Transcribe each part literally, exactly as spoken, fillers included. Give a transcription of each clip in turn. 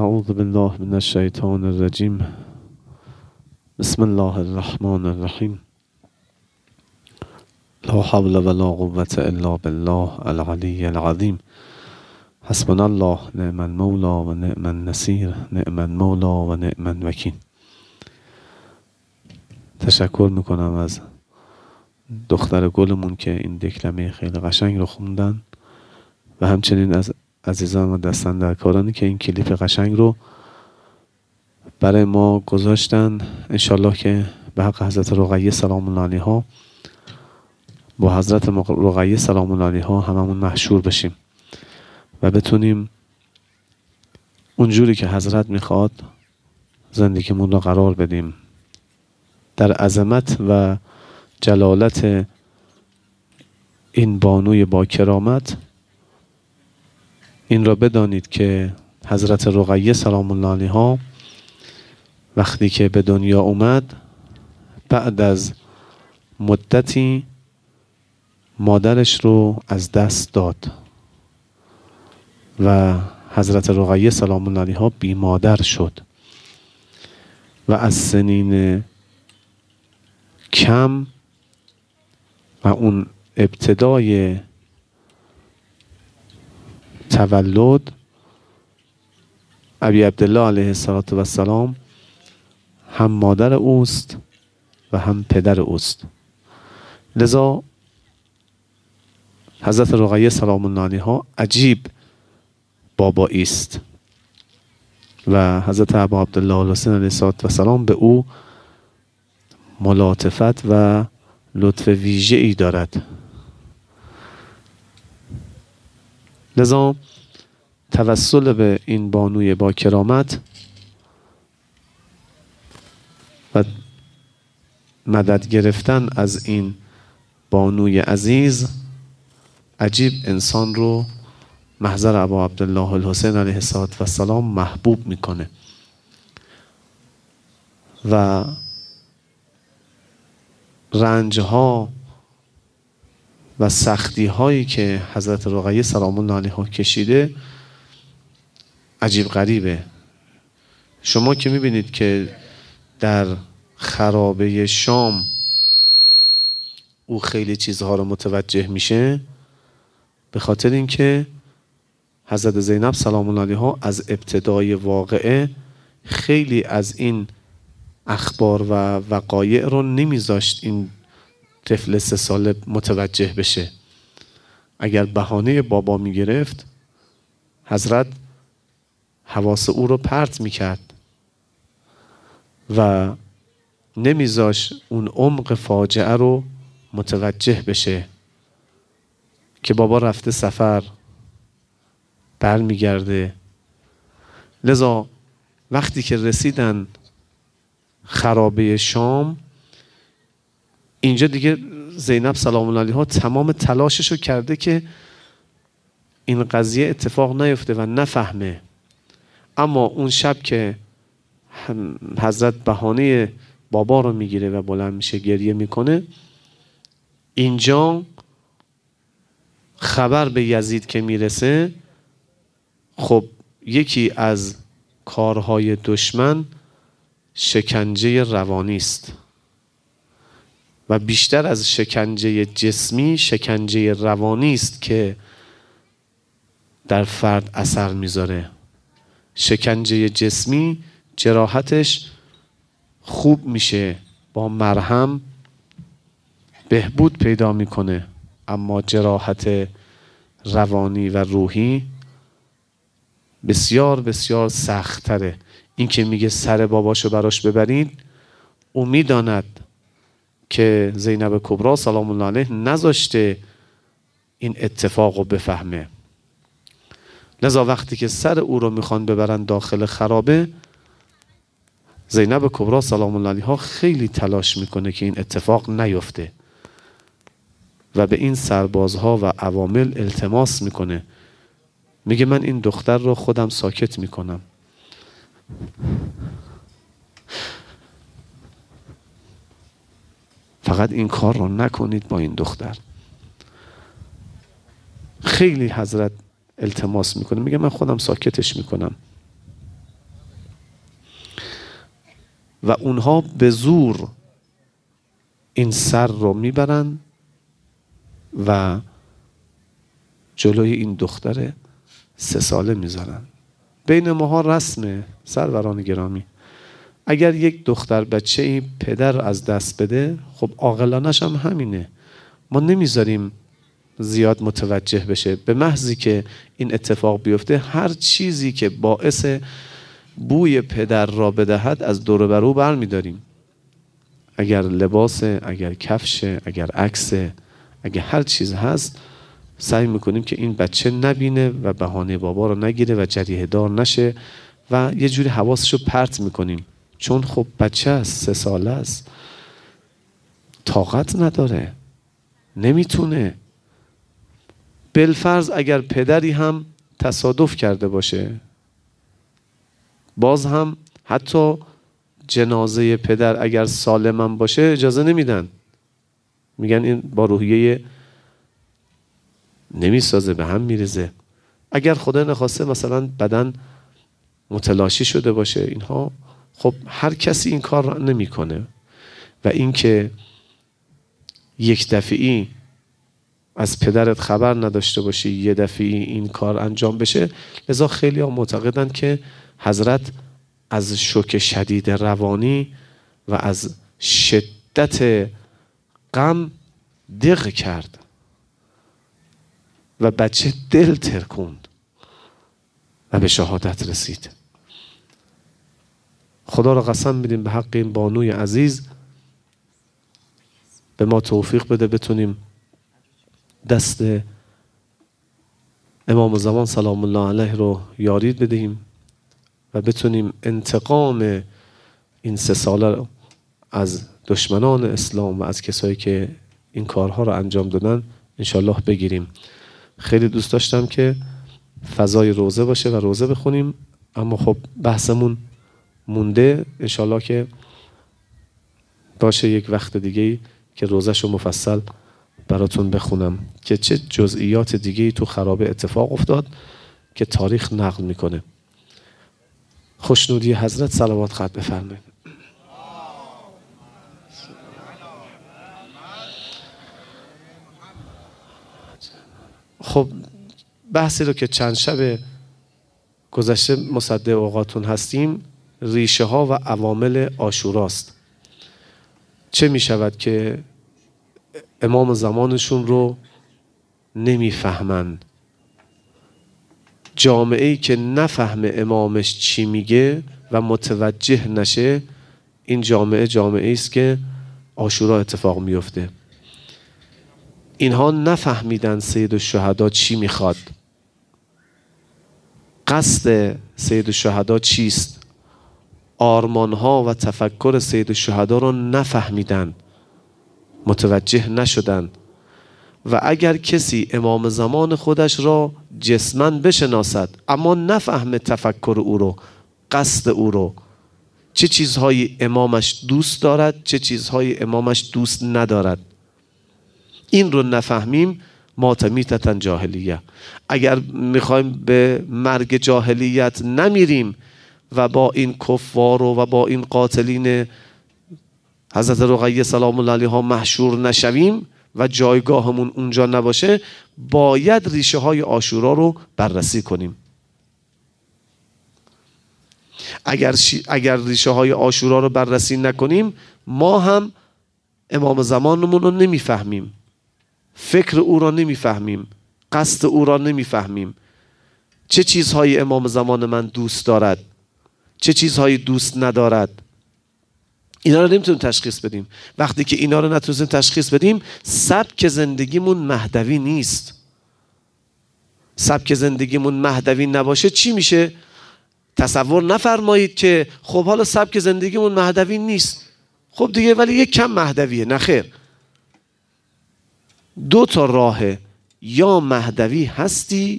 اعوذ بالله من الشیطان الرجیم. بسم الله الرحمن الرحیم. لا حول ولا قوة الا بالله العلی العظیم. حسبنا الله نعم المولى و نعم النصیر، نعم المولى و نعم الوکیل. تشکر میکنم از دختر گلمون که این دکلمه خیلی قشنگ رو خوندن و همچنین از عزیزان و دستاندرکارانی که این کلیپ قشنگ رو برای ما گذاشتن. انشالله که به حق حضرت رقیه سلام الله علیها با حضرت رقیه سلام الله علیها هممون محشور بشیم و بتونیم اونجوری که حضرت میخواد زندگیمون رو قرار بدیم. در عظمت و جلالت این بانوی با کرامت این را بدانید که حضرت رقیه سلام الله علیها وقتی که به دنیا اومد بعد از مدتی مادرش رو از دست داد و حضرت رقیه سلام الله علیها بی مادر شد و از سنین کم و اون ابتدای تولد ابی عبدالله علیه السلام هم مادر اوست و هم پدر اوست. لذا حضرت رقیه سلام الله علیها عجیب بابایی است و حضرت ابا عبدالله الحسین علیه السلام به او ملاطفت و لطف ویژه‌ای دارد. لذا توسل به این بانوی با کرامت و مدد گرفتن از این بانوی عزیز عجیب انسان رو محضر ابا عبدالله الحسین علیه السلام محبوب میکنه و رنجها و سختی هایی که حضرت رقیه سلام الله علیها کشیده عجیب غریبه. شما که میبینید که در خرابه شام او خیلی چیزها رو متوجه میشه به خاطر اینکه حضرت زینب سلام الله علیها از ابتدای واقعه خیلی از این اخبار و وقایع رو نمیذاشت این طفل سه ساله متوجه بشه. اگر بهانه بابا میگرفت حضرت حواس او رو پرت میکرد و نمیذاشت اون عمق فاجعه رو متوجه بشه که بابا رفته سفر بر میگرده. لذا وقتی که رسیدن خرابه شام اینجا دیگه زینب سلام الله علیها تمام تلاشش رو کرده که این قضیه اتفاق نیفته و نفهمه. اما اون شب که حضرت بهانه بابا رو میگیره و بلند میشه گریه میکنه اینجا خبر به یزید که میرسه خب یکی از کارهای دشمن شکنجه روانی است و بیشتر از شکنجه جسمی شکنجه روانی است که در فرد اثر میذاره. شکنجه جسمی جراحتش خوب میشه، با مرهم بهبود پیدا میکنه، اما جراحت روانی و روحی بسیار بسیار سخت‌تره. این که میگه سر باباشو براش ببرید او میداند که زینب کبرا سلام الله علیه نذاشته این اتفاق رو بفهمه. لذا وقتی که سر او رو میخوان ببرن داخل خرابه زینب کبرا سلام الله علیها خیلی تلاش میکنه که این اتفاق نیفته و به این سربازها و عوامل التماس میکنه. میگه من این دختر رو خودم ساکت میکنم، فقط این کار رو نکنید با این دختر. خیلی حضرت التماس میکنه، میگه من خودم ساکتش میکنم. و اونها به زور این سر رو میبرن و جلوی این دختر سه ساله میذارن. بین ماها رسمه سروران گرامی، اگر یک دختر بچه ای پدر از دست بده، خب عاقلانش هم همینه، ما نمیذاریم زیاد متوجه بشه. به محضی که این اتفاق بیفته، هر چیزی که باعث بوی پدر را بدهد از دور و برو برمیداریم. اگر لباسه، اگر کفشه، اگر عکسه، اگر هر چیز هست، سعی میکنیم که این بچه نبینه و بهانه بابا رو نگیره و جریحه دار نشه و یه جوری حواسش رو پرت میکنیم، چون خب بچه است، سه ساله است، طاقت نداره، نمیتونه. بالفرض اگر پدری هم تصادف کرده باشه، باز هم حتی جنازه پدر اگر سالم باشه اجازه نمیدن، میگن این با روحیه نمیسازه، به هم میریزه. اگر خدا نخواسته مثلا بدن متلاشی شده باشه اینها، خب هر کسی این کار را نمیکنه. و اینکه یک دفعی از پدرت خبر نداشته باشی، یه دفعی این کار انجام بشه، لذا خیلی ها معتقدند که حضرت از شوک شدید روانی و از شدت غم دق کرد و بچه دل ترکوند و به شهادت رسید. خدا را قسم میدیم به حق این بانوی عزیز، به ما توفیق بده بتونیم دست امام زمان سلام الله علیه رو یاری بدهیم و بتونیم انتقام این سه ساله از دشمنان اسلام و از کسایی که این کارها رو انجام دادن انشالله بگیریم. خیلی دوست داشتم که فضای روزه باشه و روزه بخونیم، اما خب بحثمون مونده، انشالله که باشه یک وقت دیگه که روزه‌شو مفصل براتون بخونم که چه جزئیات دیگه تو خرابه اتفاق افتاد که تاریخ نقل میکنه. خوشنودی حضرت صلوات خط بفرمایید. خب بحثی رو که چند شب گذشته مصدق اوقاتون هستیم، ریشه ها و عوامل عاشوراست. چه می شود که امام زمانشون رو نمیفهمن؟ جامعه‌ای که نفهم امامش چی میگه و متوجه نشه، این جامعه جامعه است که عاشورا اتفاق میفته. اینها نفهمیدن سید الشهدا چی میخواد، قصد سید الشهدا چیست، آرمانها و تفکر سید الشهدا رو نفهمیدن، متوجه نشدن. و اگر کسی امام زمان خودش را جسماً بشناسد اما نفهم تفکر او رو، قصد او رو، چه چیزهایی امامش دوست دارد، چه چیزهایی امامش دوست ندارد، این رو نفهمیم، ماتمیتتن جاهلیه. اگر میخوایم به مرگ جاهلیت نمیریم و با این کفار و با این قاتلین حضرت رقیه سلام الله علیها محشور نشویم و جایگاهمون اونجا نباشه، باید ریشه های عاشورا رو بررسی کنیم. اگر, شی... اگر ریشه های عاشورا رو بررسی نکنیم، ما هم امام زمانمون رو نمیفهمیم، فکر او را نمیفهمیم، قصد او را نمیفهمیم، چه چیزهایی امام زمان من دوست دارد، چه چیزهایی دوست ندارد. اینا رو نمیتونیم تشخیص بدیم. وقتی که اینا رو نتونیم تشخیص بدیم، سبک زندگیمون مهدوی نیست. سبک زندگیمون مهدوی نباشه چی میشه؟ تصور نفرمایید که خب حالا سبک زندگیمون مهدوی نیست، خب دیگه ولی یک کم مهدویه. نه خیر، دو تا راهه، یا مهدوی هستی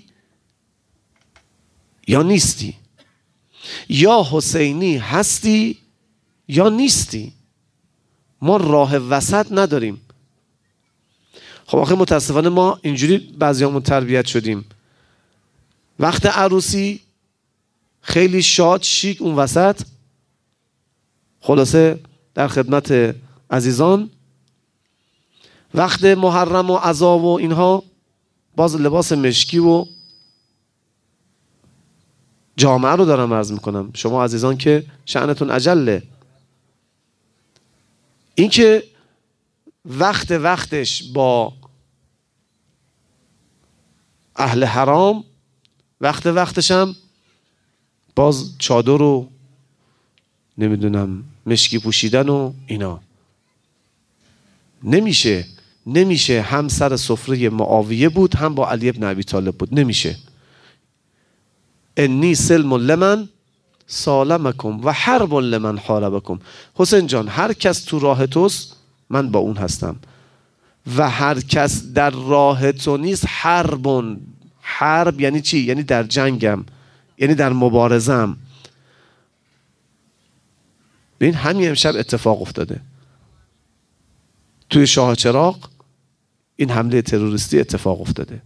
یا نیستی، یا حسینی هستی یا نیستی. ما راه وسط نداریم. خب آخه متاسفانه ما اینجوری بعضیامون تربیت شدیم، وقت عروسی خیلی شاد شیک اون وسط، خلاصه در خدمت عزیزان وقت محرم و عزا و اینها باز لباس مشکی و جامعه رو دارم عرض میکنم. شما عزیزان که شأنتون اجله، این که وقت وقتش با اهل حرام، وقت وقتش هم باز چادر رو نمیدونم مشکی پوشیدن و اینا. نمیشه نمیشه هم سر سفره معاویه بود هم با علی ابن ابی طالب بود. نمیشه. انی سلم لمن سالمکم و حرب لمن حاربکم. حسین جان هر کس تو راه توست من با اون هستم و هر کس در راه تو نیست حربون. حرب یعنی چی؟ یعنی در جنگم، یعنی در مبارزم. ببین همین امشب اتفاق افتاده توی شاه چراغ، این حمله تروریستی اتفاق افتاده.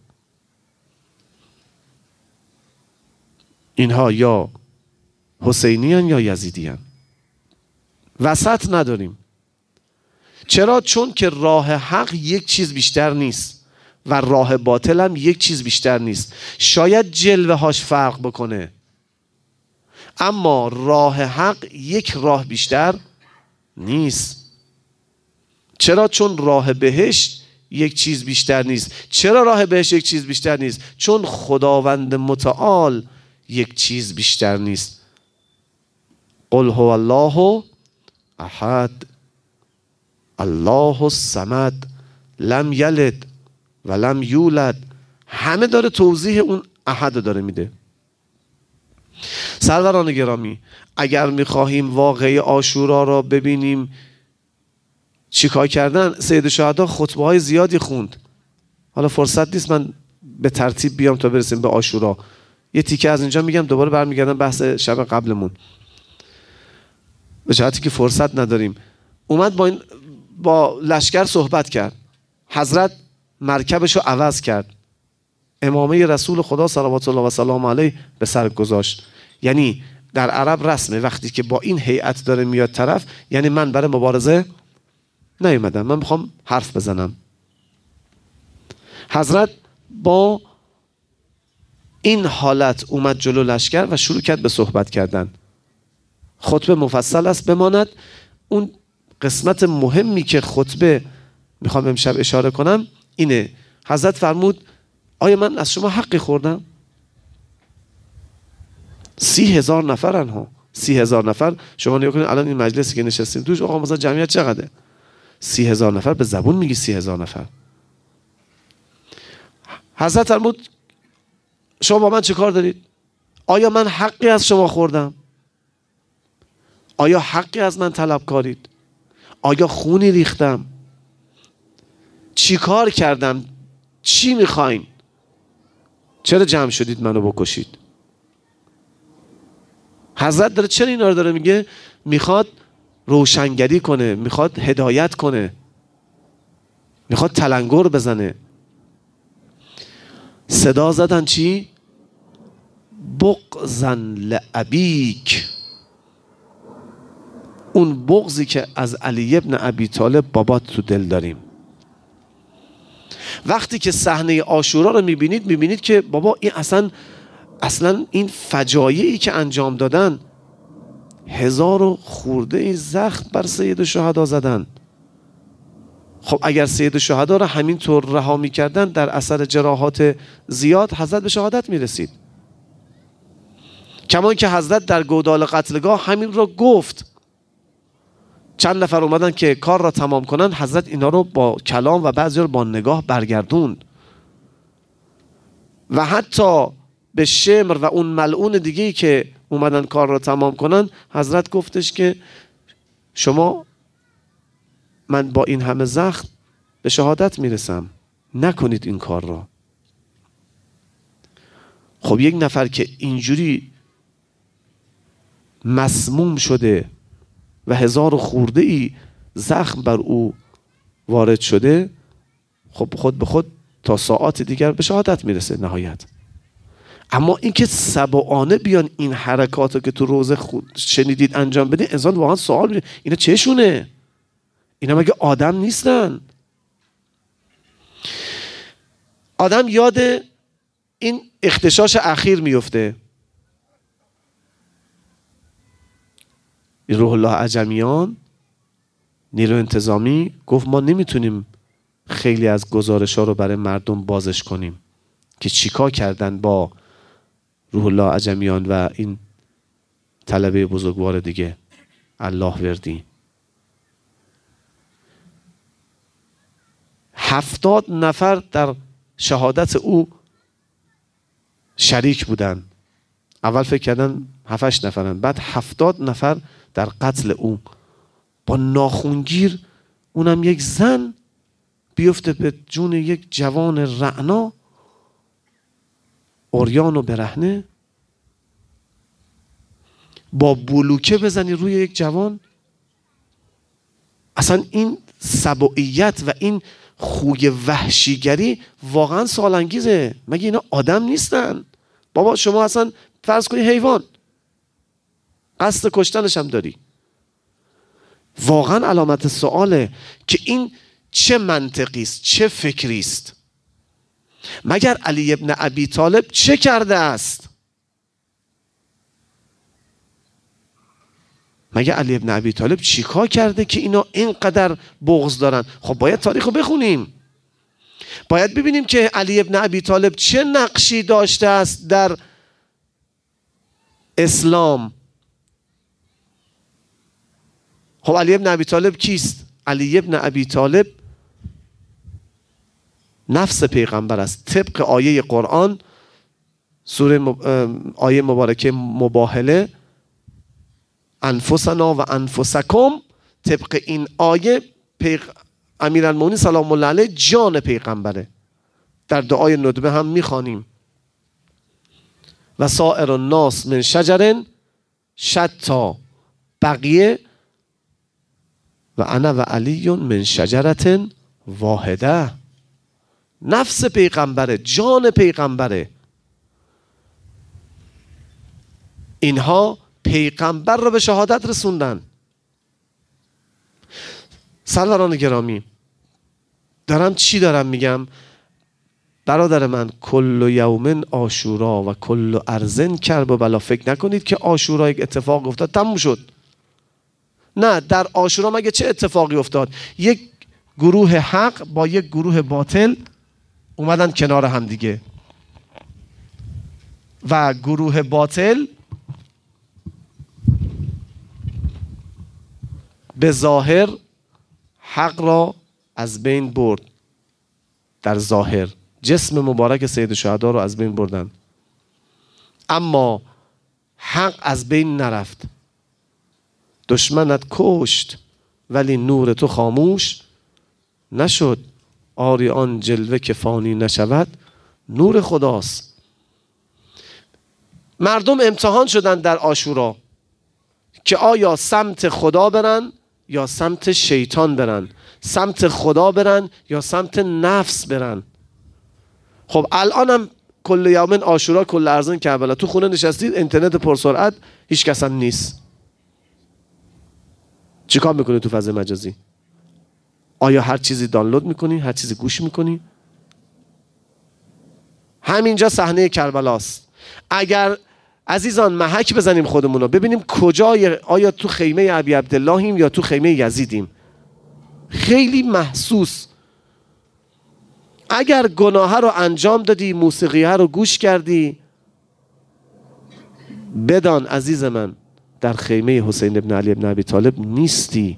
اینها یا حسینیان یا یزیدیان، وسط نداریم. چرا؟ چون که راه حق یک چیز بیشتر نیست و راه باطل هم یک چیز بیشتر نیست. شاید جلوه هاش فرق بکنه، اما راه حق یک راه بیشتر نیست. چرا؟ چون راه بهشت یک چیز بیشتر نیست. چرا راه بهشت یک چیز بیشتر نیست؟ چون خداوند متعال یک چیز بیشتر نیست. قل هو الله احد الله الصمد لم یلد و لم یولد. همه داره توضیح اون احد داره میده. سروران گرامی، اگر میخواهیم واقعی عاشورا را ببینیم چیکار کردن؟ سید شهدا خطبه های زیادی خوند. حالا فرصت نیست من به ترتیب بیام تا برسیم به عاشورا. یه تیکه از اینجا میگم، دوباره برمیگردم بحث شب قبلمون، به جهتی که فرصت نداریم. اومد با این با لشکر صحبت کرد. حضرت مرکبش رو عوض کرد، امامه رسول خدا صلوات الله و سلام علیه به سر گذاشت. یعنی در عرب رسمه وقتی که با این هیئت داره میاد طرف، یعنی من برای مبارزه نیومدم، من میخوام حرف بزنم. حضرت با این حالت اومد جلو لشکر و شروع کرد به صحبت کردن. خطبه مفصل است، بماند اون قسمت مهمی که خطبه میخوام امشب اشاره کنم اینه. حضرت فرمود آیا من از شما حقی خوردم؟ سی هزار نفرن ها، سی هزار نفر. شما نگاه کنید الان این مجلسی که نشستیم توش، آقا مثلا جمعیت چقدره؟ سی هزار نفر. به زبون میگی سی هزار نفر. حضرت فرمود شما با من چه کار دارید؟ آیا من حقی از شما خوردم؟ آیا حقی از من طلب کارید؟ آیا خونی ریختم؟ چی کار کردم؟ چی میخواین؟ چرا جمع شدید منو بکشید؟ حضرت داره چرا اینا رو داره میگه؟ میخواد روشنگری کنه، میخواد هدایت کنه، میخواد تلنگر بزنه. صدا زدن چی؟ بغضاً لابیک. اون بغضی که از علی ابن ابی طالب بابات تو دل داریم. وقتی که صحنه عاشورا رو میبینید میبینید که بابا این اصلا اصلا این فجایعی که انجام دادن، هزار و خورده زخم بر سید شهدا زدن. خب اگر سید شهدا رو همینطور رها میکردن در اثر جراحات زیاد، حضرت به شهادت میرسید. کمان که حضرت در گودال قتلگاه همین رو گفت. چند نفر اومدن که کار را تمام کنن، حضرت اینا رو با کلام و بعضی رو با نگاه برگردوند. و حتی به شمر و اون ملعون دیگه‌ای که اومدن کار را تمام کنن، حضرت گفتش که شما، من با این همه زخم به شهادت میرسم، نکنید این کار را. خب یک نفر که اینجوری مسموم شده و هزار خورده ای زخم بر او وارد شده، خب خود به خود تا ساعات دیگر به شهادت میرسه نهایت. اما اینکه سبعانه بیان این حرکاتو که تو روزه خود شنیدید انجام بدین، انسان واقعا سوال میشه اینا چشونه؟ اینا مگه آدم نیستن؟ آدم یاد این اختشاش اخیر میفته. روح الله عجمیان نیرو انتظامی گفت ما نمیتونیم خیلی از گزارش ها رو برای مردم بازش کنیم که چیکار کردن با روح الله عجمیان و این طلبه بزرگوار دیگه الله وردی. هفتاد نفر در شهادت او شریک بودن. اول فکر کردن هفتش نفرن، بعد هفتاد نفر در قتل او. با ناخونگیر اونم یک زن بیفته به جون یک جوان رعنا عریان و برهنه، با بلوکه بزنی روی یک جوان. اصلا این سبوعیت و این خوی وحشیگری واقعا سوال انگیزه. مگه اینا آدم نیستن؟ بابا شما اصلا فرض کنی حیوان، قصد کشتنش هم داری. واقعا علامت سواله که این چه منطقی است، چه فکری است. مگر علی ابن ابی طالب چه کرده است؟ مگر علی ابن ابی طالب چیکار کرده که اینا اینقدر بغض دارن؟ خب باید تاریخ رو بخونیم، باید ببینیم که علی ابن ابی طالب چه نقشی داشته است در اسلام. خب علی ابن ابی طالب کیست؟ علی ابن ابی طالب نفس پیغمبر است. طبق آیه قرآن، سوره مب... آیه مبارکه مباهله، انفسنا و انفسکم، طبق این آیه پیغ... امیرالمومنین سلام الله علیه جان پیغمبره. در دعای ندبه هم میخوانیم و سائر الناس من شجر شتا بقیه و انا و علی من شجرة واحده. نفس پیغمبره، جان پیغمبره. اینها پیغمبر رو به شهادت رسوندن. سروران گرامی، دارم چی دارم میگم؟ برادر من، کل یوم عاشورا و کل ارض کرب و بلا. فکر نکنید که عاشورا یک اتفاق افتاد تموم شد. نه، در عاشورا مگه چه اتفاقی افتاد؟ یک گروه حق با یک گروه باطل اومدن کنار هم دیگه و گروه باطل به ظاهر حق را از بین برد. در ظاهر جسم مبارک سید شهدا رو از بین بردن، اما حق از بین نرفت. دشمنت کشت ولی نور تو خاموش نشد. آری آن جلوه که فانی نشود نور خداست. مردم امتحان شدن در عاشورا که آیا سمت خدا برن یا سمت شیطان برن، سمت خدا برن یا سمت نفس برن. خب الانم کل یوم عاشورا کل ارض کربلا. تو خونه نشستید، اینترنت پرسرعت، هیچ کس هم نیست. چیکار میکنی تو فضای مجازی؟ آیا هر چیزی دانلود میکنی؟ هر چیزی گوش میکنی؟ همینجا صحنه کربلاست. اگر عزیزان محک بزنیم خودمون رو ببینیم کجای، آیا تو خیمه ابی عبداللهیم یا تو خیمه یزیدیم؟ خیلی محسوس. اگر گناه رو انجام دادی، موسیقی رو گوش کردی، بدان عزیز من در خیمه حسین ابن علی ابن ابی طالب نیستی.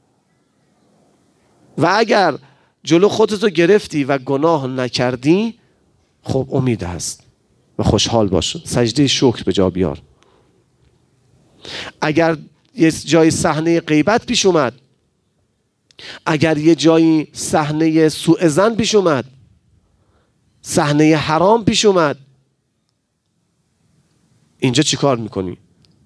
و اگر جلو خودتو گرفتی و گناه نکردی، خب امید هست و خوشحال باش، سجده شکر به جا بیار. اگر یه جای صحنه غیبت پیش اومد، اگر یه جایی صحنه سوء ظن پیش اومد، صحنه حرام پیش اومد، اینجا چی کار میکنی؟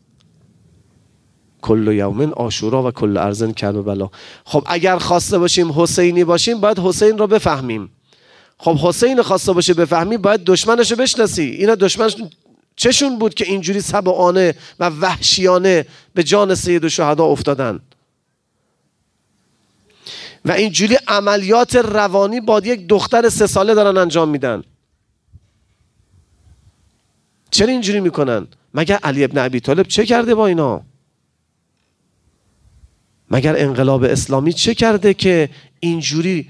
کل یوم عاشورا و کل ارض کربلا. خب اگر خواسته باشیم حسینی باشیم، باید حسین رو بفهمیم. خب حسین خواسته باشه بفهمی باید دشمنشو بشناسی. اینا دشمنش چشون بود که اینجوری سبعانه و وحشیانه به جان سید الشهدا افتادن و اینجوری عملیات روانی با یک دختر سه ساله دارن انجام میدن. چرا اینجوری میکنن؟ مگر علی ابن ابی طالب چه کرده با اینا؟ مگر انقلاب اسلامی چه کرده که اینجوری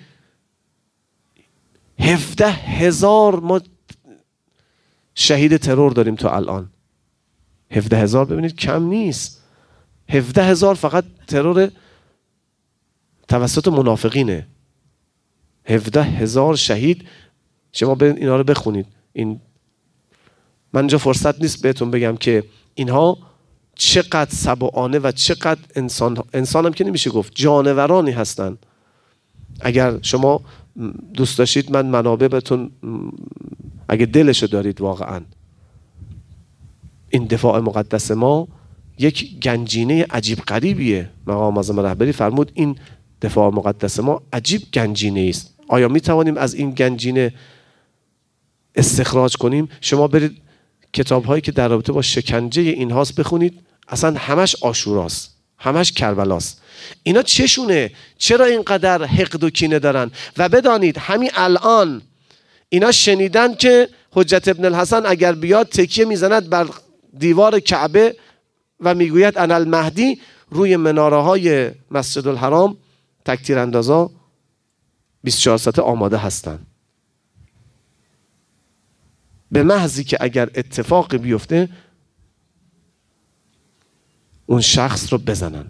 هفده هزار ما شهید ترور داریم تا الان؟ هفده هزار ببینید کم نیست. هفده هزار فقط ترور توسط منافقینه. هفده هزار شهید. شما به اینا رو بخونید. این من اینجا فرصت نیست بهتون بگم که اینها چقدر سبعانه و چقدر انسان انسان هم که نمیشه گفت جانورانی هستن. اگر شما دوست داشتید من منابع بهتون، اگه دلشو دارید واقعا، این دفاع مقدس ما یک گنجینه عجیب غریبیه. مقام معظم رهبری فرمود این دفاع مقدس ما عجیب گنجینه است. آیا می توانیم از این گنجینه استخراج کنیم؟ شما برید کتاب هایی که در رابطه با شکنجه این هاست بخونید، اصلا همش عاشوراست، همش کربلاست. اینا چشونه؟ چرا اینقدر حقد و کینه دارن؟ و بدانید همین الان اینا شنیدن که حجت ابن الحسن اگر بیاد تکیه میزند بر دیوار کعبه و میگوید انا المهدی، روی مناره های مسجد الحرام تکتیر اندازا بیست و چهار ساعته آماده هستن، به محضی که اگر اتفاقی بیفته اون شخص رو بزنن.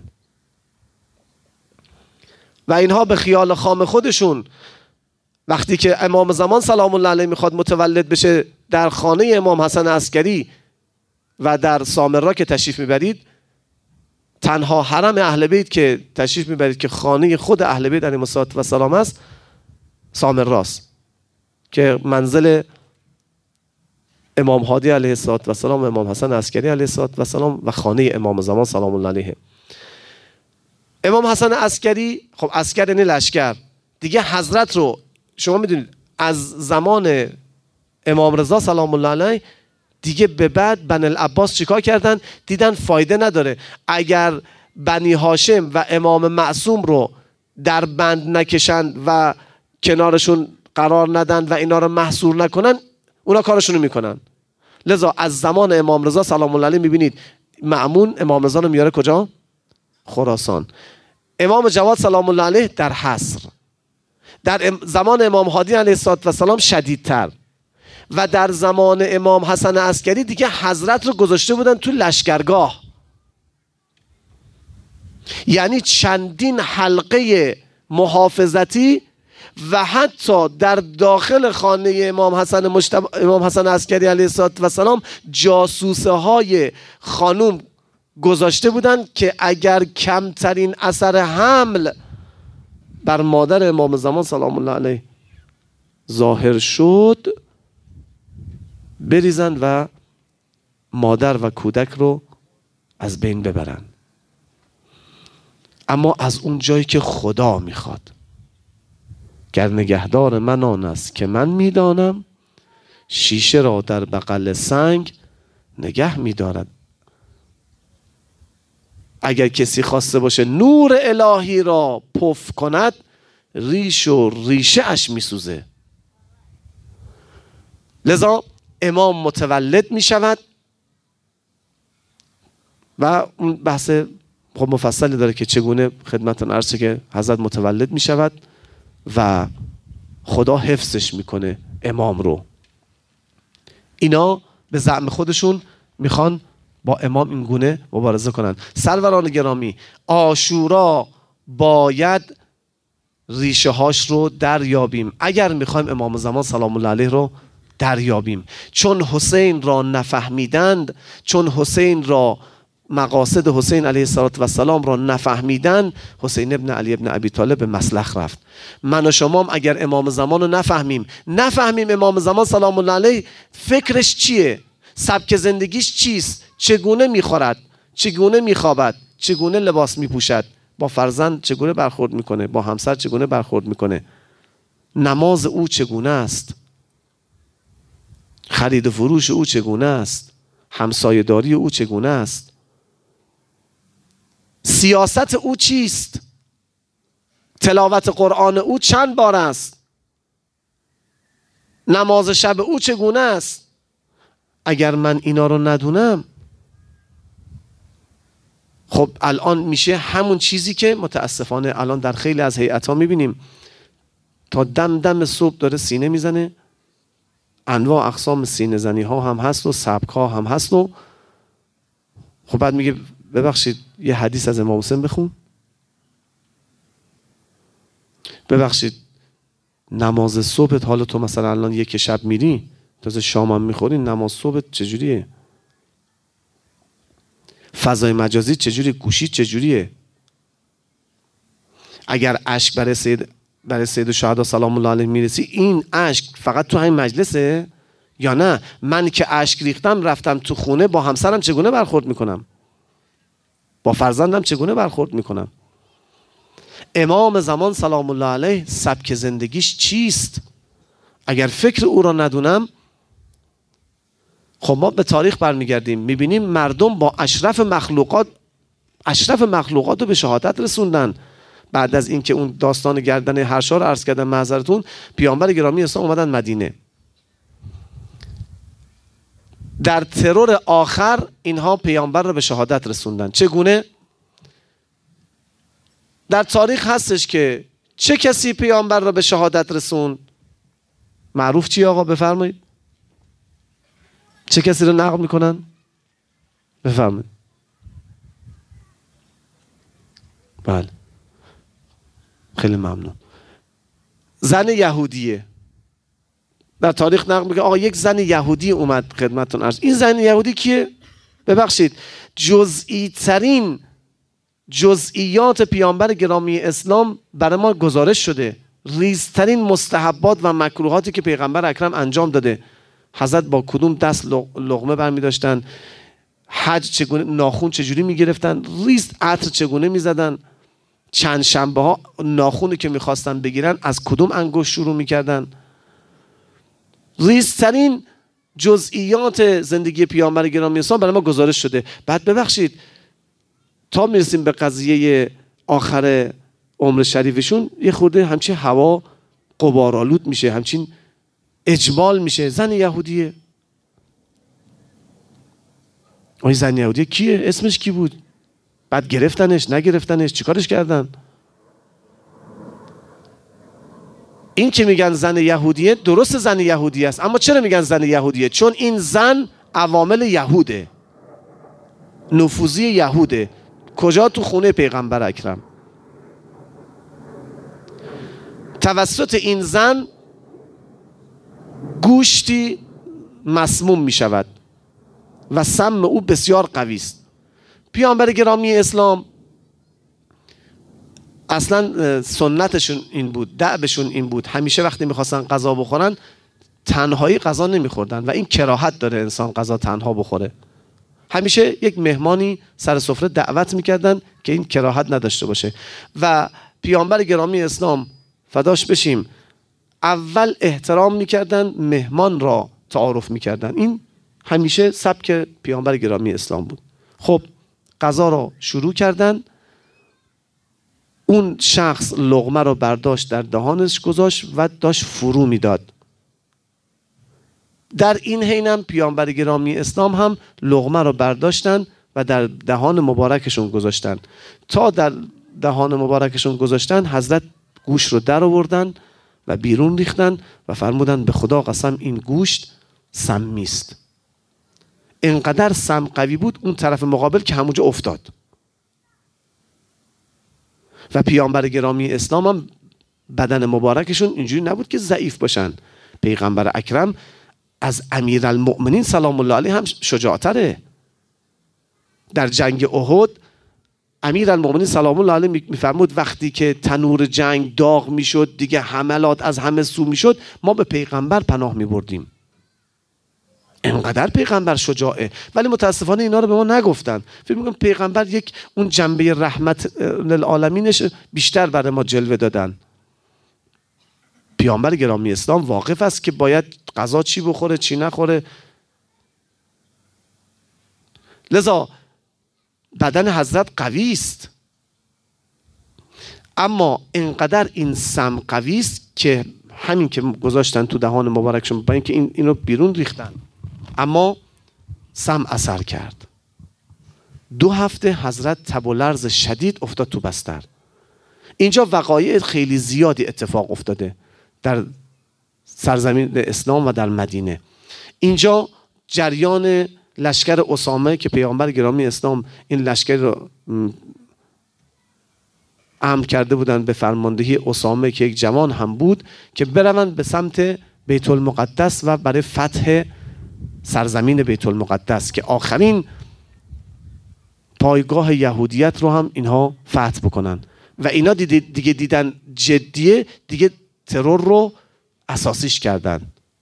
و اینها به خیال خام خودشون وقتی که امام زمان سلام الله علیه میخواد متولد بشه در خانه امام حسن عسکری و در سامرا که تشریف میبرید، تنها حرم اهل بیت که تشریف میبرید که خانه خود اهل بیت علیهم السلام است سامراست که منزل امام هادی علیه السلام، امام حسن عسکری علیه السلام و خانه امام زمان سلام الله علیه. امام حسن عسکری، خب عسکر یعنی لشکر دیگه. حضرت رو شما میدونید از زمان امام رضا سلام الله علیه دیگه به بعد بنی العباس چیکار کردن؟ دیدن فایده نداره. اگر بنی هاشم و امام معصوم رو در بند نکشند و کنارشون قرار ندن و اینا رو محصور نکنن، اونا کارشونو میکنن. لذا از زمان امام رضا سلام الله علیه میبینید مأمون امام رضا رو میاره کجا؟ خراسان. امام جواد سلام الله علیه در حصر. در زمان امام هادی علیه السلام شدیدتر. و در زمان امام حسن عسکری دیگه حضرت رو گذاشته بودن تو لشکرگاه. یعنی چندین حلقه محافظتی و حتی در داخل خانه امام حسن مجتب... امام حسن عسکری علیه السلام جاسوسه های خانوم گذاشته بودن که اگر کمترین اثر حمل بر مادر امام زمان سلام الله علیه ظاهر شد بریزن و مادر و کودک رو از بین ببرن. اما از اون جایی که خدا میخواد، گر نگهدار من آن است که من میدانم، شیشه را در بغل سنگ نگه میدارد. اگر کسی خواسته باشه نور الهی را پف کند، ریش و ریشه اش میسوزه. لذا امام متولد می شود و اون بحث خب مفصلی داره که چگونه خدمتتون عرض که حضرت متولد می شود و خدا حفظش میکنه امام رو. اینا به زعم خودشون میخوان با امام این گونه مبارزه کنن. سروران گرامی، عاشورا باید ریشه هاش رو دریابیم اگر میخوایم امام زمان سلام الله علیه رو دریابیم. چون حسین را نفهمیدند، چون حسین را مقاصد حسین علیه السلام را نفهمیدند، حسین ابن علی ابن ابی طالب به مسلخ رفت. من و شما اگر امام زمان رو نفهمیم، نفهمیم امام زمان سلام الله علیه فکرش چیه، سبک زندگیش چیست، چگونه میخورد، چگونه میخوابد، چگونه لباس میپوشد، با فرزند چگونه برخورد میکنه، با همسر چگونه برخورد میکنه، نماز او چگونه است؟ خرید و فروش او چگونه است؟ همسایه‌داری او چگونه است؟ سیاست او چیست؟ تلاوت قرآن او چند بار است؟ نماز شب او چگونه است؟ اگر من اینا رو ندونم، خب الان میشه همون چیزی که متاسفانه الان در خیلی از هیئت‌ها میبینیم، تا دم دم صبح داره سینه میزنه، انواع اقسام سینه زنی ها هم هست و سبک ها هم هست و خب بعد میگه ببخشید یه حدیث از امام حسین بخون، ببخشید نماز صبحت، حالا تو مثلا الان یک شب میری تازه شام هم میخوری، نماز صبحت چجوریه؟ فضای مجازی چجوری؟ گوشی چجوریه؟ اگر اشک برای سید برای سید الشهدا سلام الله علیه میرسی، این اشک فقط تو همین مجلسه یا نه من که اشک ریختم رفتم تو خونه با همسرم چگونه برخورد میکنم؟ با فرزندم چگونه برخورد میکنم؟ امام زمان سلام الله علیه سبک زندگیش چیست؟ اگر فکر او را ندونم، خب ما به تاریخ برمیگردیم میبینیم مردم با اشرف مخلوقات اشرف مخلوقات رو به شهادت رسوندن. بعد از اینکه اون داستان گردن هرشا رو عرض کردم معذرتون، پیامبر گرامی اسلام اومدن مدینه. در ترور آخر اینها پیامبر رو به شهادت رسوندن. چگونه؟ در تاریخ هستش که چه کسی پیامبر رو به شهادت رسوند؟ معروف چی آقا بفرمایید؟ چه کسی رو نقل میکنن؟ بفرمایید. بله خیلی ممنون. زن یهودیه در تاریخ نقل میگه آقا یک زن یهودی اومد خدمتتون عرض. این زن یهودی کیه؟ ببخشید جزئی ترین جزئیات پیامبر گرامی اسلام برای ما گزارش شده، ریزترین مستحبات و مکروهاتی که پیغمبر اکرم انجام داده. حضرت با کدوم دست لقمه برمی داشتن، حج چگونه، ناخون چجوری می گرفتن، ریز عطر چگونه می زدن، چند شنبه ها ناخونی که می خواستن بگیرن از کدوم انگشت شروع می کردن. ریزترین جزئیات زندگی پیامبر گرامی اسلام برای ما گزارش شده. بعد ببخشید تا میرسیم به قضیه آخر عمر شریفشون یه خورده همچین هوا غبارآلود میشه، همچین اجمال میشه. زن یهودیه. آی زن یهودیه کیه؟ اسمش کی بود؟ بعد گرفتنش نگرفتنش چیکارش کردن؟ این که میگن زن یهودیه درست زن یهودی است، اما چرا میگن زن یهودیه؟ چون این زن عوامل یهوده، نفوذی یهوده. کجا؟ تو خونه پیغمبر اکرم. توسط این زن گوشتی مسموم می شود و سم او بسیار قوی است. پیامبر گرامی اسلام اصلا سنتشون این بود، دأبشون این بود، همیشه وقتی میخواستن غذا بخورن تنهایی غذا نمیخوردن و این کراهت داره انسان غذا تنها بخوره. همیشه یک مهمانی سر سفره دعوت میکردن که این کراهت نداشته باشه. و پیامبر گرامی اسلام فداش بشیم اول احترام میکردن، مهمان را تعارف میکردن. این همیشه سبک پیامبر گرامی اسلام بود. خب غذا را شروع کردن، اون شخص لقمه را برداشت در دهانش گذاشت و داشت فرو میداد. در این حینم پیامبر گرامی اسلام هم لقمه را برداشتن و در دهان مبارکشون گذاشتن. تا در دهان مبارکشون گذاشتن حضرت گوشت رو در آوردن و بیرون ریختن و فرمودن به خدا قسم این گوشت سمی است. اینقدر سم قوی بود اون طرف مقابل که همونجا افتاد. و پیامبر گرامی اسلام هم بدن مبارکشون اینجوری نبود که ضعیف باشن. پیغمبر اکرم از امیرالمؤمنین سلام الله علیه هم شجاعتره. در جنگ احد امیرالمؤمنین سلام الله علیه میفرمود وقتی که تنور جنگ داغ میشد، دیگه حملات از همه سو میشد، ما به پیغمبر پناه میبردیم. انقدر پیغمبر شجاعه. ولی متاسفانه اینا رو به ما نگفتن. فکر میکنم پیغمبر یک اون جنبه رحمت للعالمینش بیشتر برای ما جلوه دادن. پیامبر گرامی اسلام واقف است که باید غذا چی بخوره چی نخوره. لذا بدن حضرت قوی است، اما اینقدر این سم قوی است که همین که گذاشتن تو دهان مبارکشون با اینکه این اینو بیرون ریختن، اما سم اثر کرد. دو هفته حضرت تب و لرز شدید افتاد تو بستر. اینجا وقایع خیلی زیادی اتفاق افتاده در سرزمین اسلام و در مدینه. اینجا جریان لشکر اسامه که پیامبر گرامی اسلام این لشکر رو امر کرده بودن به فرماندهی اسامه که یک جوان هم بود که بروند به سمت بیت المقدس و برای فتح سرزمین بیت المقدس که آخرین پایگاه یهودیت رو هم اینها فتح بکنن. و اینا دیگه دیدن جدیه، دیگه ترور رو اساسیش کردن.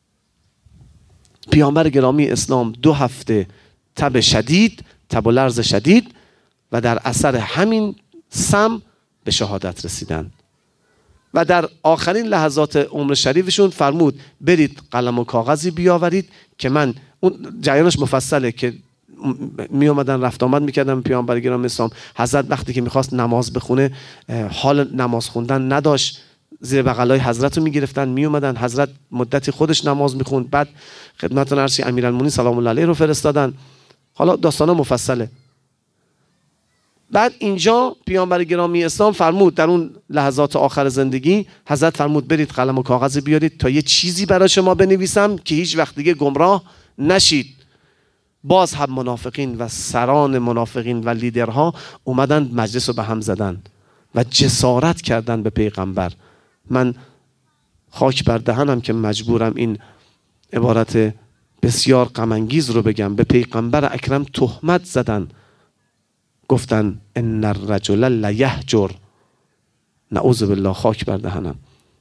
پیامبر گرامی اسلام دو هفته تب شدید، تب و لرز شدید و در اثر همین سم به شهادت رسیدن. و در آخرین لحظات عمر شریفشون فرمود برید قلم و کاغذی بیاورید که من، اون جریانش مفصله که می اومدن رفت آمد میکردن پیامبر گرامی اسلام. حضرت وقتی که میخواست نماز بخونه حال نماز خوندن نداشت، زیر بغلای حضرت رو میگرفتن می اومدن، حضرت مدتی خودش نماز میخوند، بعد خدمت عرشی امیرالمومنین سلام الله علیه رو فرستادن. حالا داستانا مفصله. بعد اینجا پیامبر گرامی اسلام فرمود در اون لحظات آخر زندگی، حضرت فرمود برید قلم و کاغذ بیارید تا یه چیزی برای شما بنویسم که هیچ وقت دیگه گمراه نشید. باز هم منافقین و سران منافقین و لیدرها اومدن مجلس رو به هم زدن و جسارت کردن به پیغمبر. من خاک بر دهنم که مجبورم این عبارت بسیار غم انگیز رو بگم. به پیغمبر اکرم تهمت زدن، گفتن ان الرجل لیهجر. نعوذ بالله، خاک بر دهنم.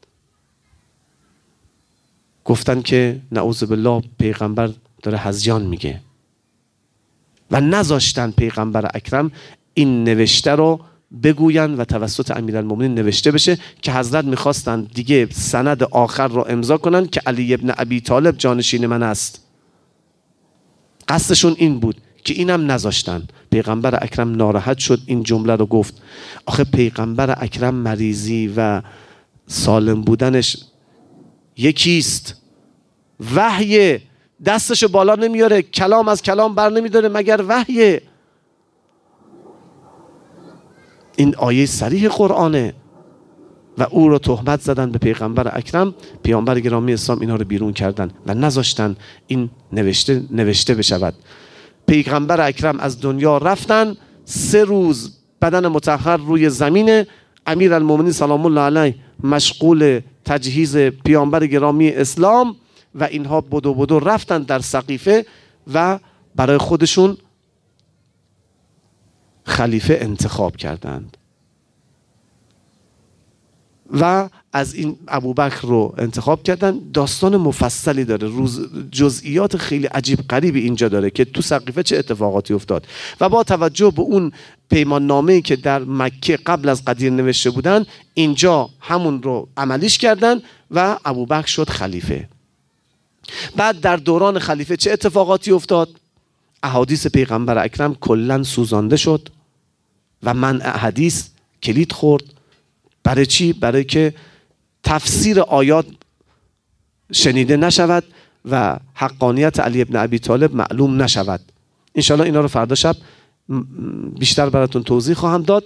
گفتن که نعوذ بالله پیغمبر داره هذیان میگه و نذاشتن پیغمبر اکرم این نوشته رو بگوین و توسط امیرالمومنین نوشته بشه که حضرت میخواستن دیگه سند آخر رو امضا کنن که علی ابن ابی طالب جانشین من است. قصدشون این بود که اینم نذاشتن. پیغمبر اکرم ناراحت شد، این جمله رو گفت. آخه پیغمبر اکرم مریضی و سالم بودنش یکیست، وحی دستشو بالا نمیاره، کلام از کلام بر نمیداره مگر وحی. این آیه صریح قرآنه. و او رو تهمت زدن به پیغمبر اکرم. پیامبر گرامی اسلام اینا رو بیرون کردن و نذاشتن این نوشته نوشته بشود. پیغمبر اکرم از دنیا رفتن. سه روز بدن مطهر روی زمین. امیرالمومنین سلام الله علیه مشغول تجهیز پیامبر گرامی اسلام و اینها بدو بدو رفتن در سقیفه و برای خودشون خلیفه انتخاب کردند و از این ابوبکر رو انتخاب کردن. داستان مفصلی داره، روز جزئیات خیلی عجیب غریبی اینجا داره که تو سقیفه چه اتفاقاتی افتاد. و با توجه به اون پیمان نامه‌ای که در مکه قبل از قدیر نوشته بودن، اینجا همون رو عملیش کردن و ابوبکر شد خلیفه. بعد در دوران خلیفه چه اتفاقاتی افتاد؟ احادیث پیغمبر اکرم کلاً سوزانده شد و منع حدیث کلید خورد. برای چی؟ برای که تفسیر آیات شنیده نشود و حقانیت علی ابن ابی طالب معلوم نشود. انشالله اینا رو فردا شب بیشتر براتون توضیح خواهم داد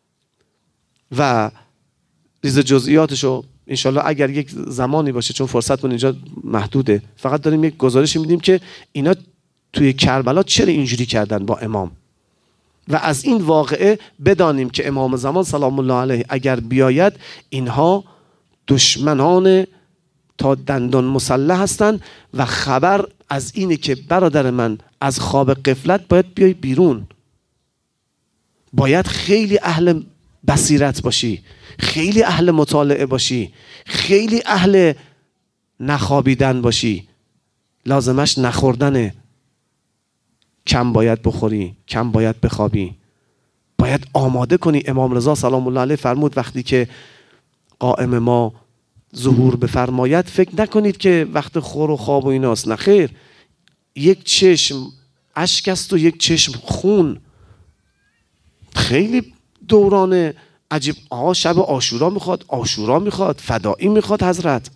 و ریز جزئیاتشو انشالله اگر یک زمانی باشه، چون فرصتمون اینجا محدوده، فقط داریم یک گزارشی میدیم که اینا توی کربلا چرا اینجوری کردن با امام و از این واقعه بدانیم که امام زمان سلام الله علیه اگر بیاید اینها دشمنان تا دندان مسلح هستند و خبر از اینه که برادر من از خواب غفلت باید بیای بیرون. باید خیلی اهل بصیرت باشی، خیلی اهل مطالعه باشی، خیلی اهل نخوابیدن باشی. لازمش نخوردنه. کم باید بخوری، کم باید بخوابی. باید آماده کنی. امام رضا سلام الله علیه فرمود وقتی که قائم ما ظهور بفرماید فکر نکنید که وقت خور و خواب و ایناست. نه خیر، یک چشم اشک است و یک چشم خون. خیلی دوران عجیب. آها شب عاشورا میخواد، عاشورا میخواد، فدایی میخواد حضرت.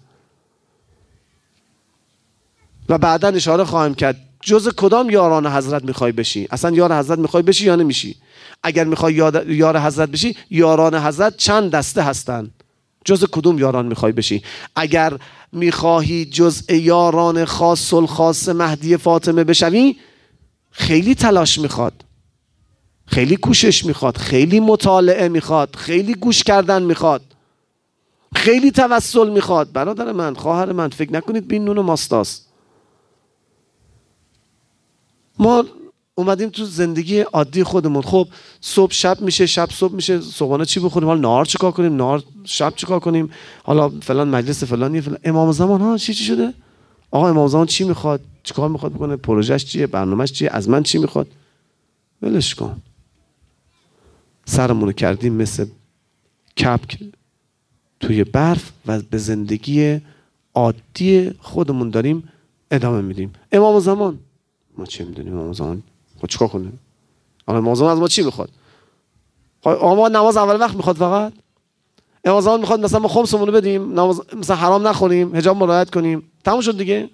و بعدا اشاره خواهم کرد جز کدام یاران حضرت میخوای بشی. اصلا یار حضرت میخوای بشی یا نمیشی؟ اگر میخوای یار حضرت بشی، یاران حضرت چند دسته هستن، جز کدوم یاران میخوای بشی؟ اگر میخواهی جز یاران خاص الخاص مهدی فاطمه بشوی، خیلی تلاش میخواد، خیلی کوشش میخواد، خیلی مطالعه میخواد، خیلی گوش کردن میخواد، خیلی توسل میخواد. برادر من، خواهر من، فکر نکنید بین نون و ماستاست. ما اومدیم تو زندگی عادی خودمون. خب صبح شب میشه، شب صبح میشه، صبحانه چی بخوریم؟ حالا نهار چیکار کنیم؟ نهار شب چیکار کنیم؟ حالا فلان مجلس فلانی فلان. امام زمان ها چی چی شده؟ آقا امام زمان چی میخواد؟ چیکار میخواد بکنه؟ پروژهش چیه؟ برنامهش چیه؟ از من چی میخواد؟ ولش کن. سرمون رو کردیم مثل کپک توی برف و به زندگی عادی خودمون داریم ادامه میدیم. امام زمان ما چه میدونیم؟ امام زمان خود چیکار کنیم؟ آقا امام زمان از ما چی میخواد؟ آقا ما نماز اول وقت میخواد فقط؟ امام زمان میخواد مثلا ما خمسمون رو بدیم، نماز مثلا حرام نخوریم، حجاب مراعات کنیم، تموم شد دیگه؟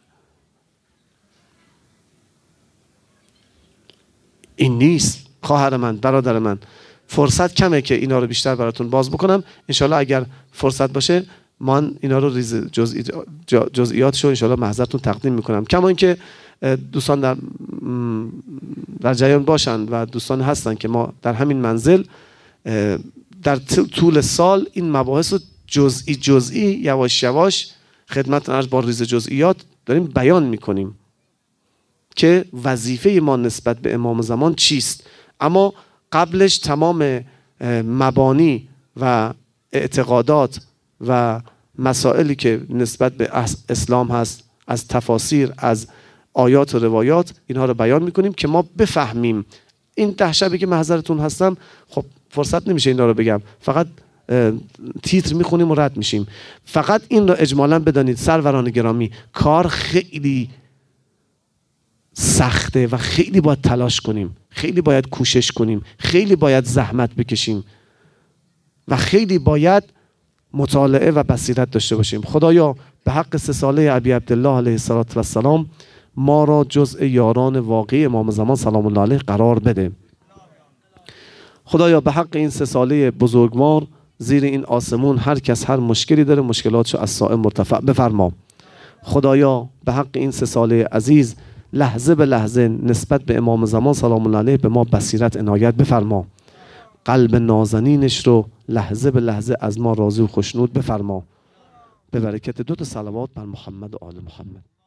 این نیست خواهر من، برادر من. فرصت کمه که اینا رو بیشتر براتون باز بکنم. انشالله اگر فرصت باشه من اینا رو ریز جزئی جزئیاتشو انشالله محضرتون تقدیم میکنم. کما اینکه دوستان در در جریان باشن و دوستان هستن که ما در همین منزل در طول سال این مباحث رو جزئی جزئی یواش یواش خدمت عرض با ریز جزئیات داریم بیان میکنیم که وظیفه ما نسبت به امام زمان چیست. اما قبلش تمام مبانی و اعتقادات و مسائلی که نسبت به اسلام هست، از تفاسیر، از آیات و روایات، اینها رو بیان میکنیم که ما بفهمیم. این ده شبی که محضرتون هستم خب فرصت نمیشه اینا رو بگم، فقط تیتر میخونیم و رد میشیم. فقط این رو اجمالا بدانید سروران گرامی، کار خیلی سخته و خیلی باید تلاش کنیم، خیلی باید کوشش کنیم، خیلی باید زحمت بکشیم و خیلی باید مطالعه و بصیرت داشته باشیم. خدایا به حق سه ساله ابی عبدالله علیه السلام ما را جزء یاران واقعی امام زمان سلام الله علیه قرار بده. خدایا به حق این سه ساله بزرگوار زیر این آسمون هر کس هر مشکلی داره مشکلاتشو از صائم مرتفع بفرما. خدایا به حق این سه ساله عزیز لحظه به لحظه نسبت به امام زمان سلام الله علیه به ما بصیرت عنایت بفرما. قلب نازنینش رو لحظه به لحظه از ما راضی و خوشنود بفرما. به برکت دو تا صلوات بر محمد و آل محمد.